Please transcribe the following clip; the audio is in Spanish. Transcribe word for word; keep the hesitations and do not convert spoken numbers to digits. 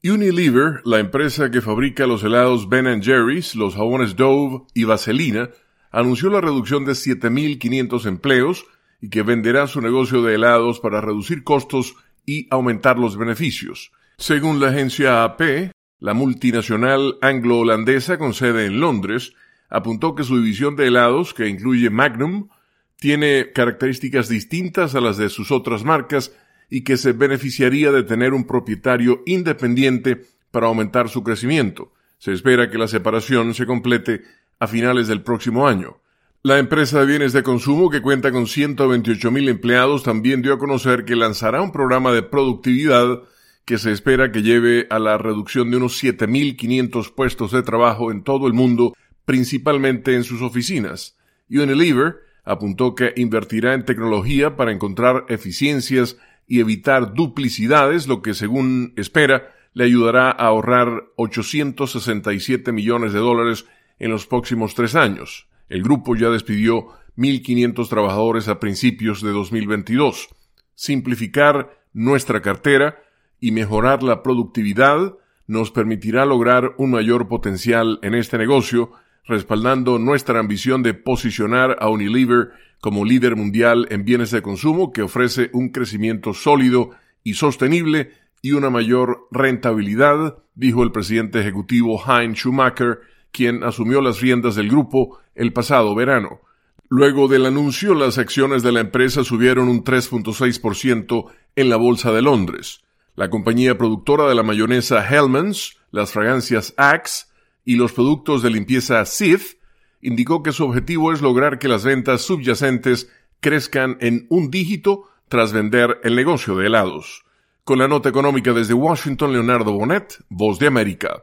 Unilever, la empresa que fabrica los helados Ben and Jerry's, los jabones Dove y Vaselina, anunció la reducción de siete mil quinientos empleos y que venderá su negocio de helados para reducir costos y aumentar los beneficios. Según la agencia A P, la multinacional anglo-holandesa con sede en Londres apuntó que su división de helados, que incluye Magnum, tiene características distintas a las de sus otras marcas y que se beneficiaría de tener un propietario independiente para aumentar su crecimiento. Se espera que la separación se complete a finales del próximo año. La empresa de bienes de consumo, que cuenta con ciento veintiocho mil empleados, también dio a conocer que lanzará un programa de productividad que se espera que lleve a la reducción de unos siete mil quinientos puestos de trabajo en todo el mundo, principalmente en sus oficinas. Unilever apuntó que invertirá en tecnología para encontrar eficiencias y evitar duplicidades, lo que, según espera, le ayudará a ahorrar ochocientos sesenta y siete millones de dólares en los próximos tres años. El grupo ya despidió mil quinientos trabajadores a principios de dos mil veintidós. Simplificar nuestra cartera y mejorar la productividad nos permitirá lograr un mayor potencial en este negocio, respaldando nuestra ambición de posicionar a Unilever como líder mundial en bienes de consumo que ofrece un crecimiento sólido y sostenible y una mayor rentabilidad, dijo el presidente ejecutivo Hein Schumacher, quien asumió las riendas del grupo el pasado verano. Luego del anuncio, las acciones de la empresa subieron un tres punto seis por ciento en la Bolsa de Londres. La compañía productora de la mayonesa Hellmann's, las fragancias Axe y los productos de limpieza Cif indicó que su objetivo es lograr que las ventas subyacentes crezcan en un dígito tras vender el negocio de helados. Con la nota económica desde Washington, Leonardo Bonet, Voz de América.